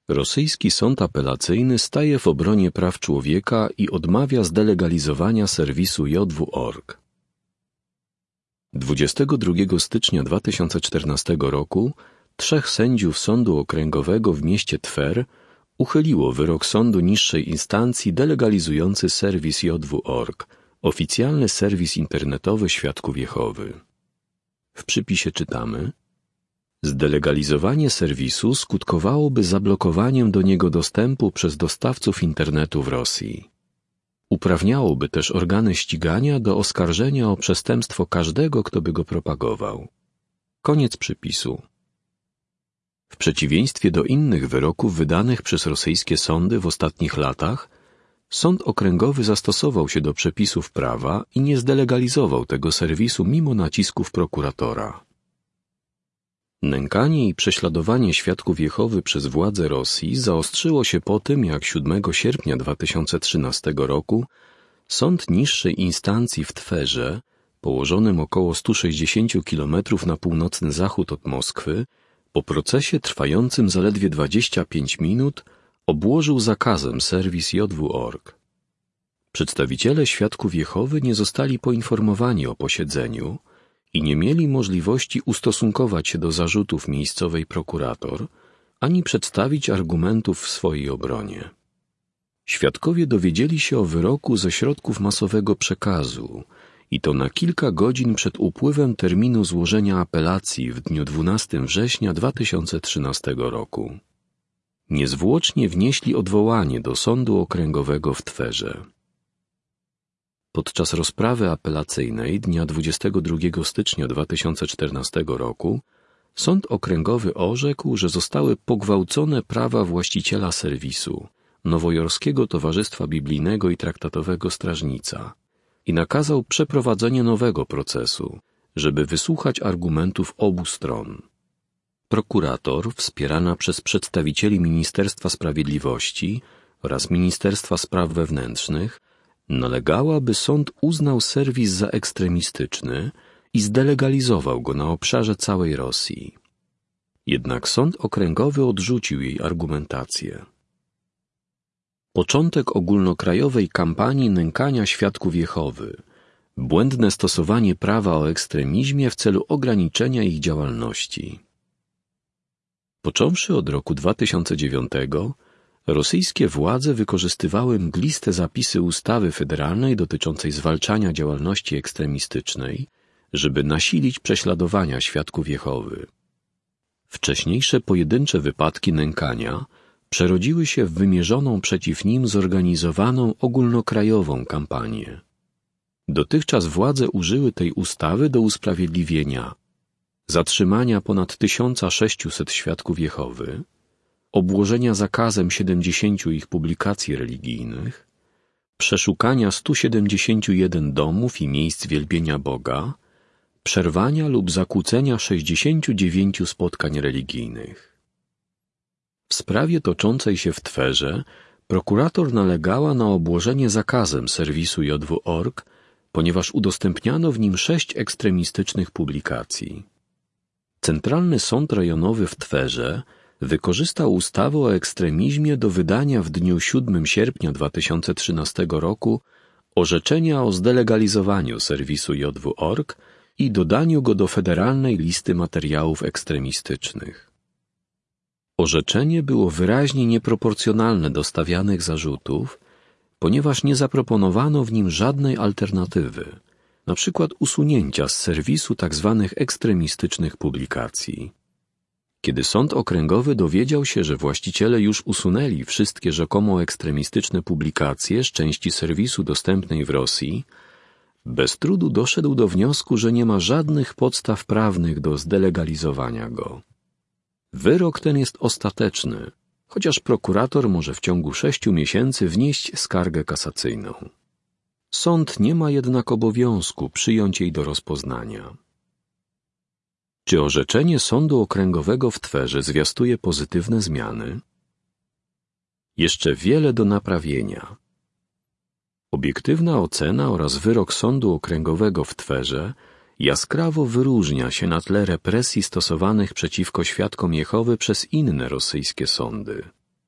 Rosyjski sąd apelacyjny staje w obronie praw człowieka i odmawia zdelegalizowania serwisu JW.org. 22 stycznia 2014 roku 3 sędziów Sądu Okręgowego w mieście Twer uchyliło wyrok sądu niższej instancji delegalizujący serwis JW.org, oficjalny serwis internetowy Świadków Jehowy. W przypisie czytamy: zdelegalizowanie serwisu skutkowałoby zablokowaniem do niego dostępu przez dostawców internetu w Rosji. Uprawniałoby też organy ścigania do oskarżenia o przestępstwo każdego, kto by go propagował. Koniec przypisu. W przeciwieństwie do innych wyroków wydanych przez rosyjskie sądy w ostatnich latach, Sąd Okręgowy zastosował się do przepisów prawa i nie zdelegalizował tego serwisu mimo nacisków prokuratora. Nękanie i prześladowanie Świadków Jehowy przez władze Rosji zaostrzyło się po tym, jak 7 sierpnia 2013 roku Sąd niższej instancji w Twerze, położonym około 160 km na północny zachód od Moskwy, po procesie trwającym zaledwie 25 minut obłożył zakazem serwis JW.org. Przedstawiciele Świadków Jehowy nie zostali poinformowani o posiedzeniu i nie mieli możliwości ustosunkować się do zarzutów miejscowej prokurator, ani przedstawić argumentów w swojej obronie. Świadkowie dowiedzieli się o wyroku ze środków masowego przekazu i to na kilka godzin przed upływem terminu złożenia apelacji w dniu 12 września 2013 roku. Niezwłocznie wnieśli odwołanie do Sądu Okręgowego w Twerze. Podczas rozprawy apelacyjnej dnia 22 stycznia 2014 roku Sąd Okręgowy orzekł, że zostały pogwałcone prawa właściciela serwisu, Nowojorskiego Towarzystwa Biblijnego i Traktatowego Strażnica i nakazał przeprowadzenie nowego procesu, żeby wysłuchać argumentów obu stron. Prokurator, wspierana przez przedstawicieli Ministerstwa Sprawiedliwości oraz Ministerstwa Spraw Wewnętrznych, nalegała, by sąd uznał serwis za ekstremistyczny i zdelegalizował go na obszarze całej Rosji. Jednak Sąd Okręgowy odrzucił jej argumentację. Początek ogólnokrajowej kampanii nękania Świadków Jehowy, błędne stosowanie prawa o ekstremizmie w celu ograniczenia ich działalności. Począwszy od roku 2009, rosyjskie władze wykorzystywały mgliste zapisy ustawy federalnej dotyczącej zwalczania działalności ekstremistycznej, żeby nasilić prześladowania Świadków Jehowy. Wcześniejsze pojedyncze wypadki nękania przerodziły się w wymierzoną przeciw nim zorganizowaną ogólnokrajową kampanię. Dotychczas władze użyły tej ustawy do usprawiedliwienia zatrzymania ponad 1600 Świadków Jehowy, obłożenia zakazem 70 ich publikacji religijnych, przeszukania 171 domów i miejsc wielbienia Boga, przerwania lub zakłócenia 69 spotkań religijnych. W sprawie toczącej się w Twerze prokurator nalegała na obłożenie zakazem serwisu JW.org, ponieważ udostępniano w nim 6 ekstremistycznych publikacji. Centralny Sąd Rejonowy w Twerze wykorzystał ustawę o ekstremizmie do wydania w dniu 7 sierpnia 2013 roku orzeczenia o zdelegalizowaniu serwisu JW.org i dodaniu go do federalnej listy materiałów ekstremistycznych. Orzeczenie było wyraźnie nieproporcjonalne do stawianych zarzutów, ponieważ nie zaproponowano w nim żadnej alternatywy, na przykład usunięcia z serwisu tzw. ekstremistycznych publikacji. Kiedy Sąd Okręgowy dowiedział się, że właściciele już usunęli wszystkie rzekomo ekstremistyczne publikacje z części serwisu dostępnej w Rosji, bez trudu doszedł do wniosku, że nie ma żadnych podstaw prawnych do zdelegalizowania go. Wyrok ten jest ostateczny, chociaż prokurator może w ciągu 6 miesięcy wnieść skargę kasacyjną. Sąd nie ma jednak obowiązku przyjąć jej do rozpoznania. Czy orzeczenie Sądu Okręgowego w Twerze zwiastuje pozytywne zmiany? Jeszcze wiele do naprawienia. Obiektywna ocena oraz wyrok Sądu Okręgowego w Twerze jaskrawo wyróżnia się na tle represji stosowanych przeciwko Świadkom Jehowy przez inne rosyjskie sądy.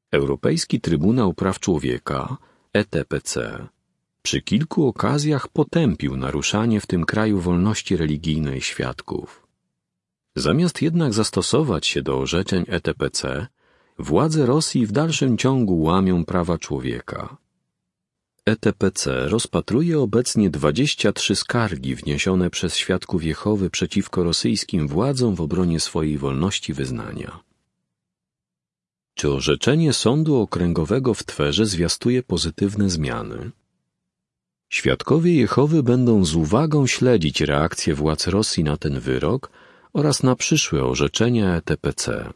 Europejski Trybunał Praw Człowieka, ETPC, przy kilku okazjach potępił naruszanie w tym kraju wolności religijnej świadków. Zamiast jednak zastosować się do orzeczeń ETPC, władze Rosji w dalszym ciągu łamią prawa człowieka. ETPC rozpatruje obecnie 23 skargi wniesione przez świadków Jehowy przeciwko rosyjskim władzom w obronie swojej wolności wyznania. Czy orzeczenie Sądu Okręgowego w Twerze zwiastuje pozytywne zmiany? Świadkowie Jehowy będą z uwagą śledzić reakcję władz Rosji na ten wyrok oraz na przyszłe orzeczenia ETPC.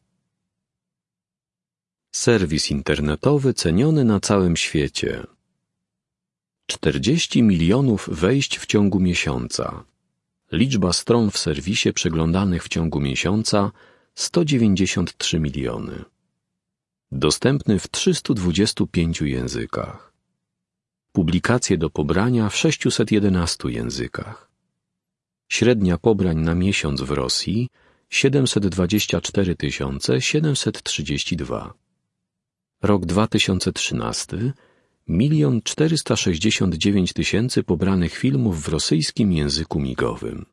Serwis internetowy ceniony na całym świecie. 40 milionów wejść w ciągu miesiąca. Liczba stron w serwisie przeglądanych w ciągu miesiąca 193 miliony. Dostępny w 325 językach. Publikacje do pobrania w 611 językach. Średnia pobrań na miesiąc w Rosji 724 732. Rok 2013 1 469 000 pobranych filmów w rosyjskim języku migowym.